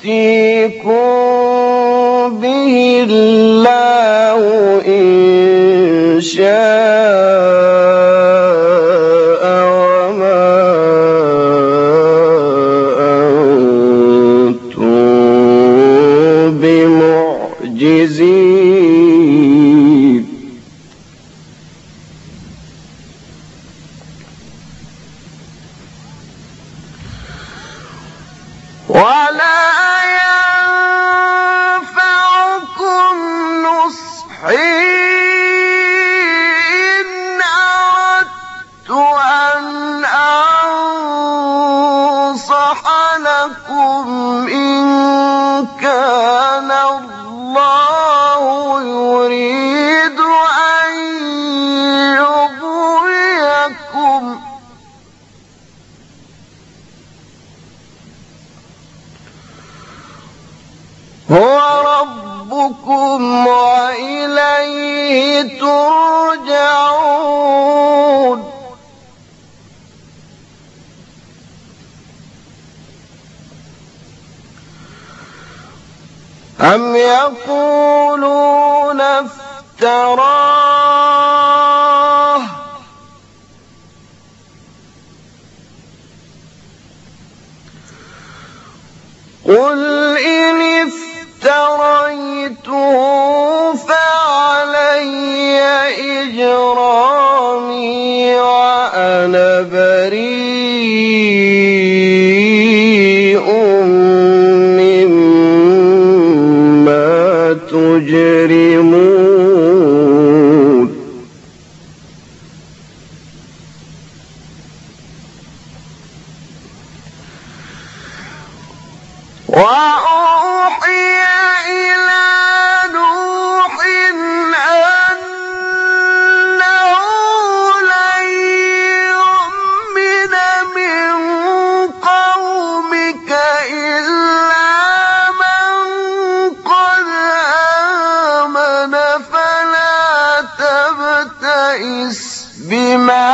يأتيكم به الله إن شاء وما أنتم بمعجزين. ولا ينفعكم نصحي إن أردت أن أنصح لكم إن كان الله يريد أن يغويكم هو ربكم وإليه ترجعون. أم يقولون افتراه قل إن افتريته فعلي إجرامي وأنا بريء مما تجرمون. وأوحي إلى نوح أنه لن يؤمن من قومك إلا من قد آمن فلا تبتئس بما